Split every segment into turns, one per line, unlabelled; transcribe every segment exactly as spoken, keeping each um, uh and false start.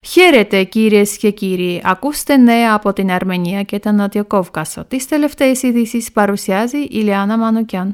Χαίρετε κυρίες και κύριοι, ακούστε νέα από την Αρμενία και τον Νότιο Κόβκασο. Τις τελευταίες ειδήσεις παρουσιάζει η Λιάννα Μανουκιάν.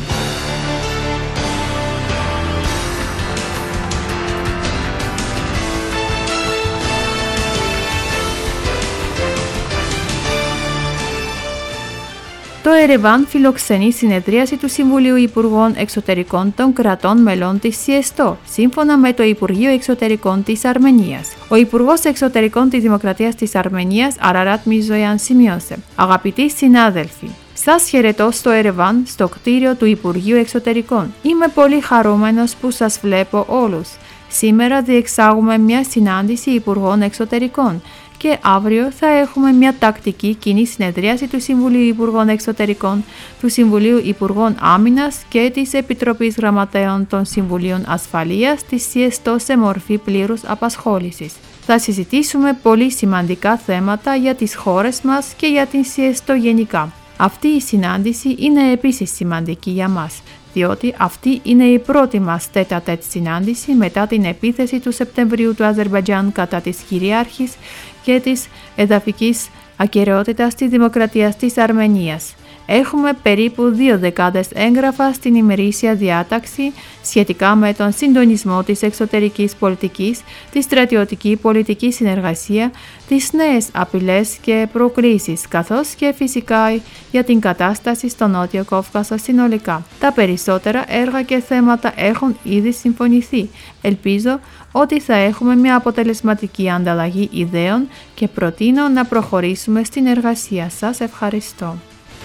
Το Ερεβάν φιλοξενεί συνεδρίαση του Συμβουλίου Υπουργών Εξωτερικών των κρατών μελών της ΣΥΕΣΤΟ, σύμφωνα με το Υπουργείο Εξωτερικών της Αρμενίας. Ο Υπουργός Εξωτερικών της Δημοκρατίας της Αρμενίας, Αραράτ Μιζοϊάν, σημείωσε: «Αγαπητοί συνάδελφοι, σας χαιρετώ στο Ερεβάν, στο κτίριο του Υπουργείου Εξωτερικών. Είμαι πολύ χαρούμενος που σας βλέπω όλους. Σήμερα διεξάγουμε μια συνάντηση Υπουργών Εξωτερικών και αύριο θα έχουμε μια τακτική κοινή συνεδρίαση του Συμβουλίου Υπουργών Εξωτερικών, του Συμβουλίου Υπουργών Άμυνας και της Επιτροπής Γραμματέων των Συμβουλίων Ασφαλείας της ΣΥΕΣΤΟ σε μορφή πλήρους απασχόλησης. Θα συζητήσουμε πολύ σημαντικά θέματα για τις χώρες μας και για την ΣΥΕΣΤΟ γενικά. Αυτή η συνάντηση είναι επίσης σημαντική για μας, διότι αυτή είναι η πρώτη μας τέτα-τέτ συνάντηση μετά την επίθεση του Σεπτεμβρίου του Αζερμπαϊτζάν κατά της κυριάρχης και της εδαφικής ακεραιότητας της Δημοκρατίας της Αρμενίας. Έχουμε περίπου δύο δεκάδες έγγραφα στην ημερήσια διάταξη σχετικά με τον συντονισμό της εξωτερικής πολιτικής, τη στρατιωτική πολιτική συνεργασία, τις νέες απειλές και προκλήσεις, καθώς και φυσικά για την κατάσταση στο Νότιο Κόβκασο συνολικά. Τα περισσότερα έργα και θέματα έχουν ήδη συμφωνηθεί. Ελπίζω ότι θα έχουμε μια αποτελεσματική ανταλλαγή ιδέων και προτείνω να προχωρήσουμε στην εργασία. Σας ευχαριστώ.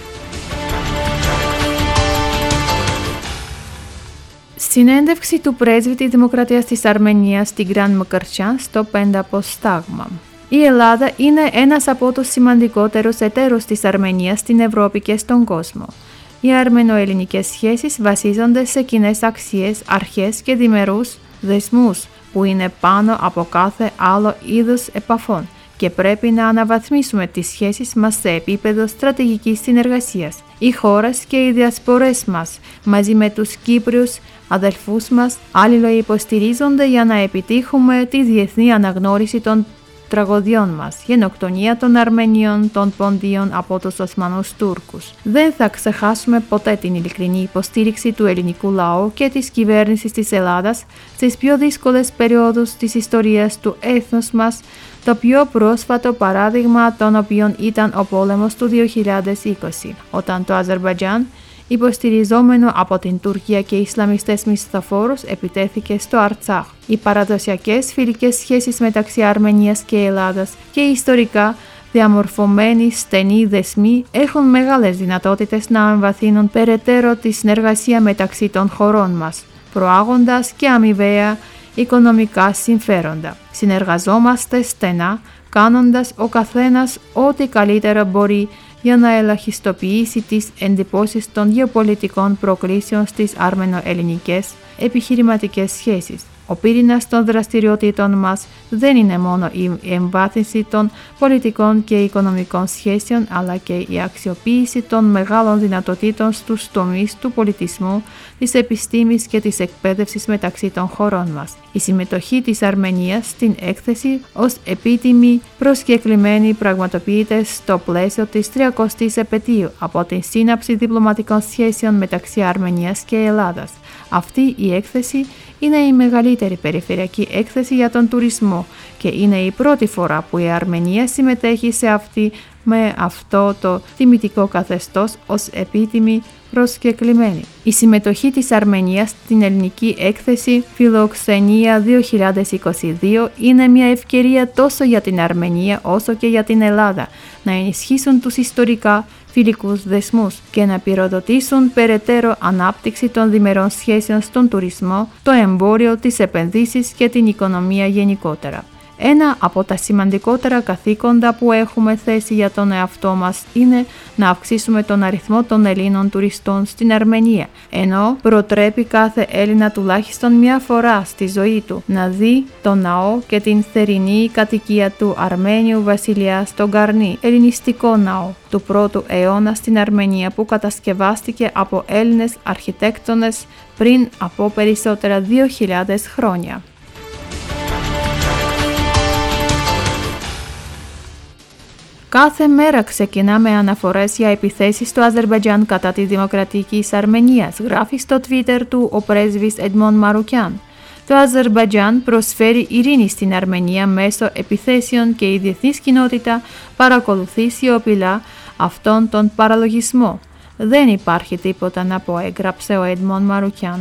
Συνέντευξη του πρέσβη της Δημοκρατίας της Αρμενίας στην Γκραν Μκρτσιάν στο Πενταποστάγμα. Η Ελλάδα είναι ένας από τους σημαντικότερους εταίρους της Αρμενίας στην Ευρώπη και στον κόσμο. Οι αρμενο-ελληνικές σχέσεις βασίζονται σε κοινές αξίες, αρχές και διμερούς δεσμούς που είναι πάνω από κάθε άλλο είδους επαφών και πρέπει να αναβαθμίσουμε τις σχέσεις μας σε επίπεδο στρατηγικής συνεργασίας. Οι χώρες και οι διασπορές μας, μαζί με τους Κύπριους αδελφούς μας, αλληλοϊποστηρίζονται για να επιτύχουμε τη διεθνή αναγνώριση των τραγωδιών μας, γενοκτονία των Αρμενίων των Ποντίων από τους Οσμανούς Τούρκους. Δεν θα ξεχάσουμε ποτέ την ειλικρινή υποστήριξη του ελληνικού λαού και της κυβέρνησης της Ελλάδας στις πιο δύσκολες περιόδους της ιστορίας του έθνους μας, το πιο πρόσφατο παράδειγμα των οποίων ήταν ο πόλεμος του δύο χιλιάδες είκοσι, όταν το Αζερμπαϊτζάν, υποστηριζόμενο από την Τουρκία και Ισλαμιστές μισθοφόρους, επιτέθηκε στο Αρτσάχ. Οι παραδοσιακές φιλικές σχέσεις μεταξύ Αρμενίας και Ελλάδας και οι ιστορικά διαμορφωμένοι στενοί δεσμοί έχουν μεγάλες δυνατότητες να εμβαθύνουν περαιτέρω τη συνεργασία μεταξύ των χωρών μας, προάγοντας και αμοιβαία οικονομικά συμφέροντα. Συνεργαζόμαστε στενά, κάνοντας ο καθένας ό,τι καλύτερο μπορεί για να ελαχιστοποιήσει τις εντυπώσεις των γεωπολιτικών προκλήσεων στις αρμενο-ελληνικές επιχειρηματικές σχέσεις. Ο πυρήνας των δραστηριοτήτων μας δεν είναι μόνο η εμβάθυνση των πολιτικών και οικονομικών σχέσεων, αλλά και η αξιοποίηση των μεγάλων δυνατοτήτων στους τομείς του πολιτισμού, της επιστήμης και της εκπαίδευσης μεταξύ των χωρών μας. Η συμμετοχή της Αρμενίας στην έκθεση ως επίτιμη προσκεκλημένη πραγματοποιείται στο πλαίσιο της τριακοστής επετείου από την σύναψη διπλωματικών σχέσεων μεταξύ Αρμενίας και Ελλάδας. Αυτή η έκθεση είναι η μεγαλύτερη περιφερειακή έκθεση για τον τουρισμό και είναι η πρώτη φορά που η Αρμενία συμμετέχει σε αυτή με αυτό το τιμητικό καθεστώς ως επίτιμη προσκεκλημένη. Η συμμετοχή της Αρμενίας στην ελληνική έκθεση Φιλοξενία δύο χιλιάδες είκοσι δύο είναι μια ευκαιρία τόσο για την Αρμενία όσο και για την Ελλάδα να ενισχύσουν τους ιστορικά φιλικούς δεσμούς και να πυροδοτήσουν περαιτέρω ανάπτυξη των διμερών σχέσεων στον τουρισμό, το εμπόριο, τις επενδύσεις και την οικονομία γενικότερα. Ένα από τα σημαντικότερα καθήκοντα που έχουμε θέσει για τον εαυτό μας είναι να αυξήσουμε τον αριθμό των Ελλήνων τουριστών στην Αρμενία, ενώ προτρέπει κάθε Έλληνα τουλάχιστον μια φορά στη ζωή του να δει τον ναό και την θερινή κατοικία του Αρμένιου βασιλιά στον Καρνί, ελληνιστικό ναό του πρώτου αιώνα στην Αρμενία που κατασκευάστηκε από Έλληνες αρχιτέκτονες πριν από περισσότερα δύο χιλιάδες χρόνια. Κάθε μέρα ξεκινάμε αναφορές για επιθέσεις στο Αζερμπαϊτζάν κατά τη Δημοκρατικής Αρμενίας, γράφει στο Twitter του ο πρέσβης Edmond Marukyan. Το Αζερμπαϊτζάν προσφέρει ειρήνη στην Αρμενία μέσω επιθέσεων και η διεθνής κοινότητα παρακολουθεί σιωπηλά αυτόν τον παραλογισμό. Δεν υπάρχει τίποτα να πω, έγραψε ο Edmond Marukyan.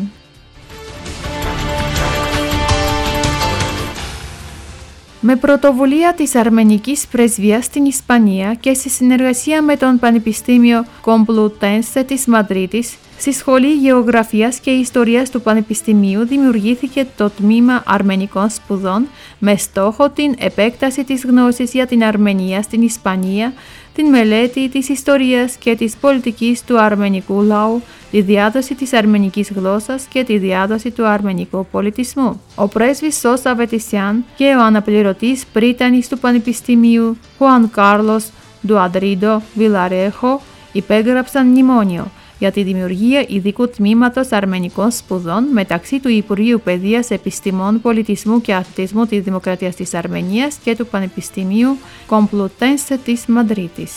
Με πρωτοβουλία της Αρμενικής Πρεσβείας στην Ισπανία και σε συνεργασία με τον Πανεπιστήμιο Complutense της Μαδρίτης, στη Σχολή Γεωγραφίας και Ιστορίας του Πανεπιστημίου δημιουργήθηκε το Τμήμα Αρμενικών Σπουδών με στόχο την επέκταση της γνώσης για την Αρμενία στην Ισπανία, την μελέτη της ιστορίας και της πολιτικής του αρμενικού λαού, τη διάδοση της αρμενικής γλώσσας και τη διάδοση του αρμενικού πολιτισμού. Ο πρέσβης Σόσα Βετισιάν και ο αναπληρωτής πρίτανης του Πανεπιστημίου Χουάν Κάρλος Ντουαντρίντο Βιλαρέχο υπέγραψαν μνημόνιο για τη δημιουργία ειδικού τμήματος αρμενικών σπουδών μεταξύ του Υπουργείου Παιδείας, Επιστημών, Πολιτισμού και Αθλητισμού της Δημοκρατίας της Αρμενίας και του Πανεπιστημίου Complutense της Μαδρίτης.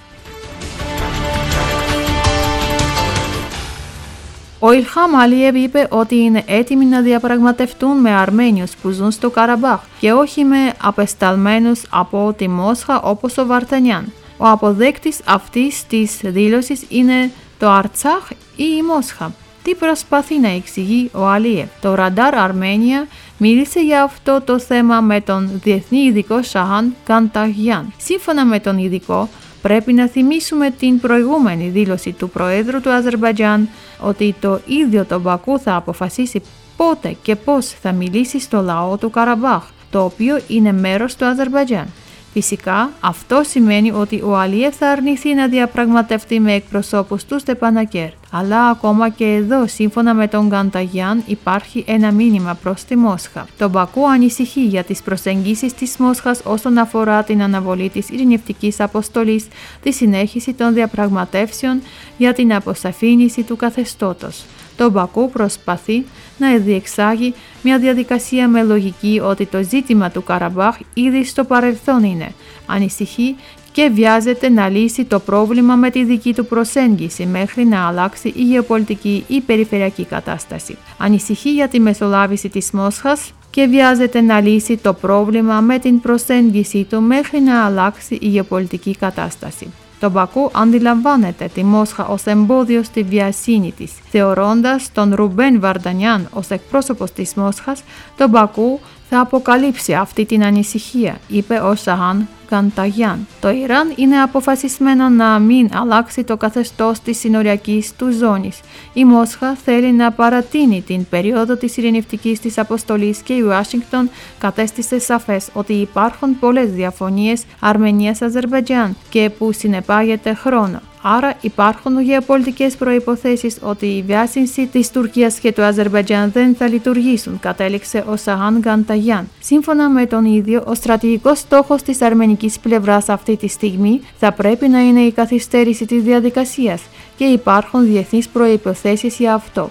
Ο Ιλχάμ Αλίεβ είπε ότι είναι έτοιμοι να διαπραγματευτούν με Αρμένιους που ζουν στο Καραμπάχ και όχι με απεσταλμένους από τη Μόσχα όπως ο Βαρτανιάν. Ο αποδέκτης αυτής της δήλωσης είναι το Αρτσάχ ή η Μόσχα. Τι προσπαθεί να εξηγεί ο Αλίεβ? Το Ραντάρ Αρμένια μίλησε για αυτό το θέμα με τον διεθνή ειδικό Σαχάν Κανταγιάν. Σύμφωνα με τον ειδικό, πρέπει να θυμίσουμε την προηγούμενη δήλωση του Προέδρου του Αζερμπαϊτζάν ότι το ίδιο το Μπακού θα αποφασίσει πότε και πώς θα μιλήσει στο λαό του Καραμπάχ, το οποίο είναι μέρος του Αζερμπαϊτζάν. Φυσικά, αυτό σημαίνει ότι ο Αλίεβ θα αρνηθεί να διαπραγματευτεί με εκπροσώπους του Στεπανακέρτ. Αλλά ακόμα και εδώ, σύμφωνα με τον Κανταγιάν, υπάρχει ένα μήνυμα προς τη Μόσχα. Το Μπακού ανησυχεί για τις προσεγγίσεις της Μόσχας όσον αφορά την αναβολή της ειρηνευτικής αποστολής, τη συνέχιση των διαπραγματεύσεων για την αποσαφήνιση του καθεστώτος. Το Μπακού προσπαθεί να διεξάγει μια διαδικασία με λογική ότι το ζήτημα του Καραμπάχ ήδη στο παρελθόν είναι. Ανησυχεί και βιάζεται να λύσει το πρόβλημα με τη δική του προσέγγιση μέχρι να αλλάξει η γεωπολιτική ή περιφερειακή κατάσταση. Ανησυχεί για τη μεσολάβηση της Μόσχας και βιάζεται να λύσει το πρόβλημα με την προσέγγιση του μέχρι να αλλάξει η γεωπολιτική κατάσταση. Το Μπακού αντιλαμβάνεται τη Μόσχα ως εμπόδιο στη βιασύνη της. Θεωρώντας τον Ρουμπέν Βαρντανιάν ως εκπρόσωπος της Μόσχας, το Μπακού θα αποκαλύψει αυτή την ανησυχία, είπε ο Σαχάν Κανταγιάν. Το Ιράν είναι αποφασισμένο να μην αλλάξει το καθεστώς της συνοριακής του ζώνης. Η Μόσχα θέλει να παρατείνει την περίοδο της ειρηνευτικής της αποστολής και η Ουάσιγκτον κατέστησε σαφές ότι υπάρχουν πολλές διαφωνίες Αρμενίας-Αζερμπαϊτζάν και που συνεπάγεται χρόνο. Άρα υπάρχουν γεωπολιτικές προϋποθέσεις ότι η διάσυνση της Τουρκίας και του Αζερμπαϊτζάν δεν θα λειτουργήσουν, κατέληξε ο Σαχάν Κανταγιάν. Σύμφωνα με τον ίδιο, ο στρατηγικός στόχος της αρμενικής πλευράς αυτή τη στιγμή θα πρέπει να είναι η καθυστέρηση της διαδικασίας και υπάρχουν διεθνείς προϋποθέσεις για αυτό.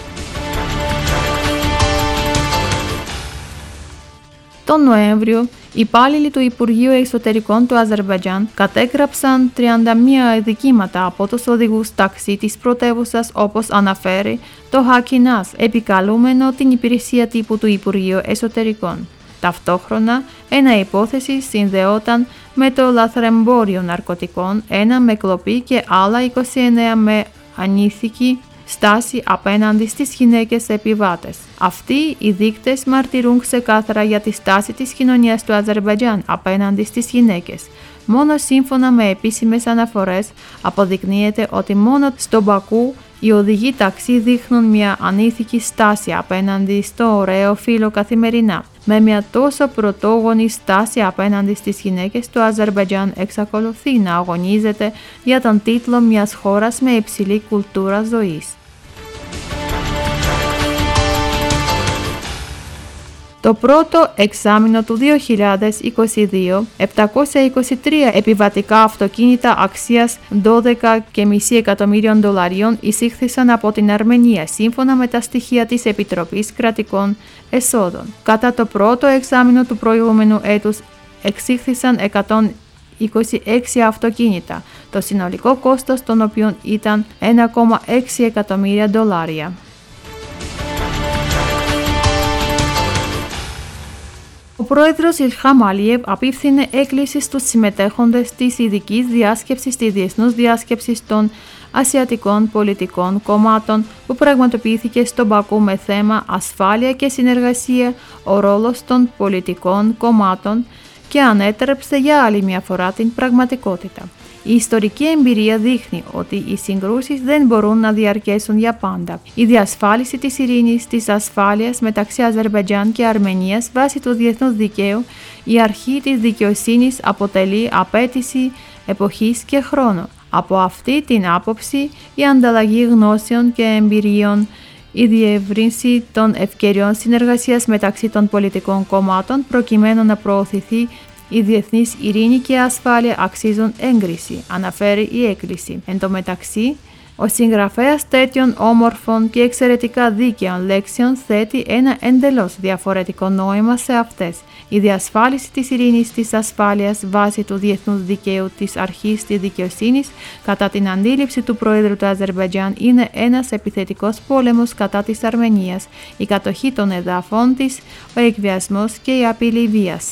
Τον Νοέμβριο, οι υπάλληλοι του Υπουργείου Εξωτερικών του Αζερμπαϊτζάν κατέγραψαν τριάντα μία δικήματα από τους οδηγούς ταξί της πρωτεύουσας, όπως αναφέρει το Χακινάς, επικαλούμενο την υπηρεσία τύπου του Υπουργείου Εσωτερικών. Ταυτόχρονα, ένα υπόθεση συνδεόταν με το λαθρεμπόριο ναρκωτικών, ένα με κλοπή και άλλα είκοσι εννέα με ανήθικη στάση απέναντι στις γυναίκες επιβάτες. Αυτοί οι δείκτες μαρτυρούν ξεκάθαρα για τη στάση της κοινωνίας του Αζερμπαϊτζάν απέναντι στις γυναίκες. Μόνο σύμφωνα με επίσημες αναφορές αποδεικνύεται ότι μόνο στο Μπακού οι οδηγοί ταξί δείχνουν μια ανήθικη στάση απέναντι στο ωραίο φύλο καθημερινά. Με μια τόσο πρωτόγονη στάση απέναντι στις γυναίκες, το Αζερμπαϊτζάν εξακολουθεί να αγωνίζεται για τον τίτλο μιας χώρας με υψηλή κουλτούρα ζωής. Το πρώτο εξάμηνο του δύο χιλιάδες είκοσι δύο, επτακόσια είκοσι τρία επιβατικά αυτοκίνητα αξίας δώδεκα κόμμα πέντε εκατομμύριων δολαρίων εισήχθησαν από την Αρμενία, σύμφωνα με τα στοιχεία της Επιτροπής Κρατικών Εσόδων. Κατά το πρώτο εξάμηνο του προηγούμενου έτους εξήχθησαν εκατόν είκοσι έξι αυτοκίνητα, το συνολικό κόστος των οποίων ήταν ένα κόμμα έξι εκατομμύρια δολάρια. Ο πρόεδρος Ιλχάμ Αλίεβ απίφθινε έκκληση στους συμμετέχοντες της ειδικής διάσκεψης της Διεθνούς Διάσκεψης των Ασιατικών Πολιτικών Κομμάτων που πραγματοποιήθηκε στον Μπακού με θέμα ασφάλεια και συνεργασία, ο ρόλος των πολιτικών κομμάτων και ανέτρεψε για άλλη μια φορά την πραγματικότητα. Η ιστορική εμπειρία δείχνει ότι οι συγκρούσεις δεν μπορούν να διαρκέσουν για πάντα. Η διασφάλιση της ειρήνης, της ασφάλειας μεταξύ Αζερμπαϊτζάν και Αρμενίας βάσει του διεθνούς δικαίου, η αρχή της δικαιοσύνης αποτελεί απέτηση εποχής και χρόνου. Από αυτή την άποψη, η ανταλλαγή γνώσεων και εμπειριών, η διεύρυνση των ευκαιριών συνεργασίας μεταξύ των πολιτικών κομμάτων προκειμένου να προωθηθεί η διεθνής ειρήνη και ασφάλεια αξίζουν έγκριση, αναφέρει η έκκληση. Εν τω μεταξύ, ο συγγραφέας τέτοιων όμορφων και εξαιρετικά δίκαιων λέξεων θέτει ένα εντελώς διαφορετικό νόημα σε αυτές. Η διασφάλιση της ειρήνης της ασφάλειας βάσει του διεθνούς δικαίου της αρχής της δικαιοσύνης κατά την αντίληψη του Πρόεδρου του Αζερμπαϊτζάν είναι ένας επιθετικός πόλεμος κατά της Αρμενίας, η κατοχή των εδάφων της, ο εκβιασμός και η απειλή βίας.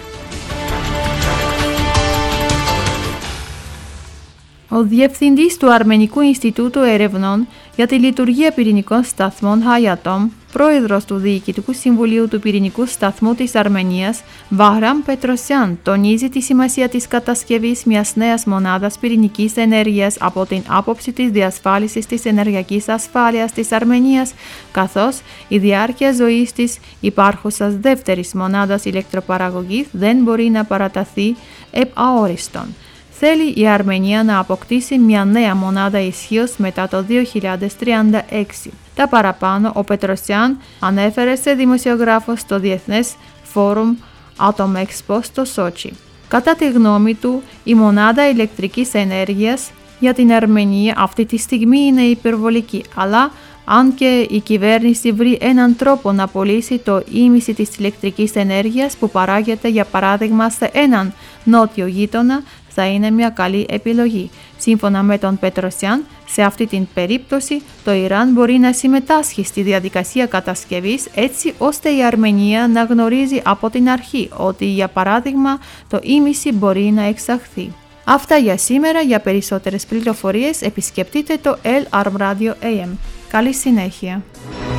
Ο διευθυντής του Αρμενικού Ινστιτούτου Ερευνών για τη Λειτουργία Πυρηνικών Σταθμών Hayatом, πρόεδρος του Διοικητικού Συμβουλίου του Πυρηνικού Σταθμού της Αρμενίας, Βαχραμ Πετροσιάν, τονίζει τη σημασία της κατασκευής μιας νέας μονάδας πυρηνικής ενέργειας από την άποψη της διασφάλισης της ενεργειακής ασφάλειας της Αρμενίας, καθώς η διάρκεια ζωής της υπάρχουσας δεύτερης μονάδας ηλεκτροπαραγωγής δεν μπορεί να παραταθεί επ αόριστον. Θέλει η Αρμενία να αποκτήσει μια νέα μονάδα ισχύως μετά το δύο χιλιάδες τριάντα έξι. Τα παραπάνω ο Πετροσιάν ανέφερε σε δημοσιογράφο στο Διεθνές Φόρουμ Atom Expo στο Σότσι. Κατά τη γνώμη του, η μονάδα ηλεκτρικής ενέργειας για την Αρμενία αυτή τη στιγμή είναι υπερβολική, αλλά αν και η κυβέρνηση βρει έναν τρόπο να πωλήσει το ίμιση της ηλεκτρικής ενέργειας που παράγεται για παράδειγμα σε έναν νότιο γείτονα, θα είναι μια καλή επιλογή. Σύμφωνα με τον Πετροσιάν, σε αυτή την περίπτωση το Ιράν μπορεί να συμμετάσχει στη διαδικασία κατασκευής έτσι ώστε η Αρμενία να γνωρίζει από την αρχή ότι για παράδειγμα το ίμιση μπορεί να εξαχθεί. Αυτά για σήμερα. Για περισσότερες πληροφορίες επισκεφτείτε το El Arm Radio έι εμ. Καλή συνέχεια!